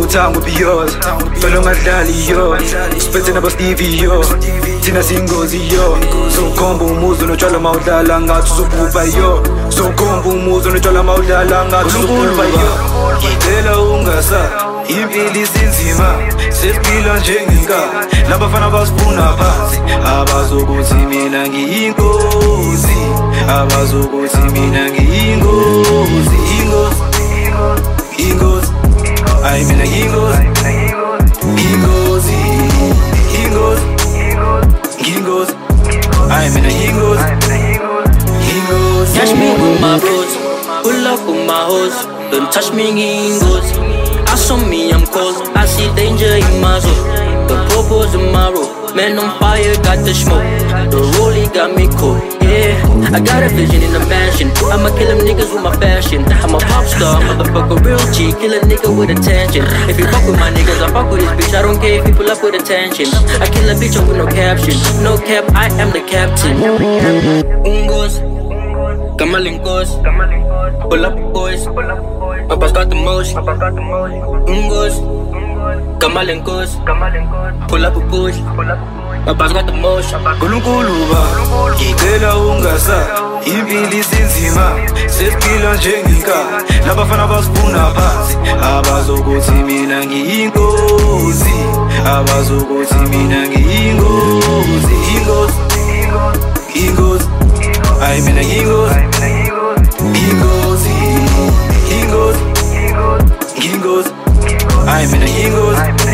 uthanga ubhiyoza vele ungadlali yo siphethe naba-Stevie yo thina siyingozi yo sokhomba umuzi unotshwala mawudlala ngathi uzobhubha yo sokhomba umuzi unotshwala mawudlala ngathi uzobhubha yo ngicela ungasa impilo isinzima sesiphila njengenkani labafana basifuna phansi abazokuthi mina ngiyinkosi abazokuthi mina ngiyinkosi ingozi ay mina ngiyinkosi ay mina ngiyinkosi. Catch me with my bros, pull up with my hoes. Don't touch me, ngingos. Ask on me, I'm cold. I see danger in my soul. The purple's in my road. Man on fire, got the smoke. The rollie got me cold. Yeah, I got a vision in the mansion. I'ma kill them niggas with my fashion. I'm a pop star, motherfucker, real G. Kill a nigga with attention. If you fuck with my niggas, I fuck with this bitch. I don't care if you pull up with attention. I kill a bitch up with no caption. No cap, I am the captain. Ungos, Kamalinkos, pull up boys. Papa's got the most. Ungos, Kamalinkos, pull up a push. Papa's got the most. Nkulunkuluba ngicela ungasa impilo isinzima sesiphila njengenkani labafana basifuna phansi abazokuthi mina ngiyinkosi abazokuthi mina ngiyinkosi ingozi ay mina ngiyinkosi ay mina ngiyinkosi.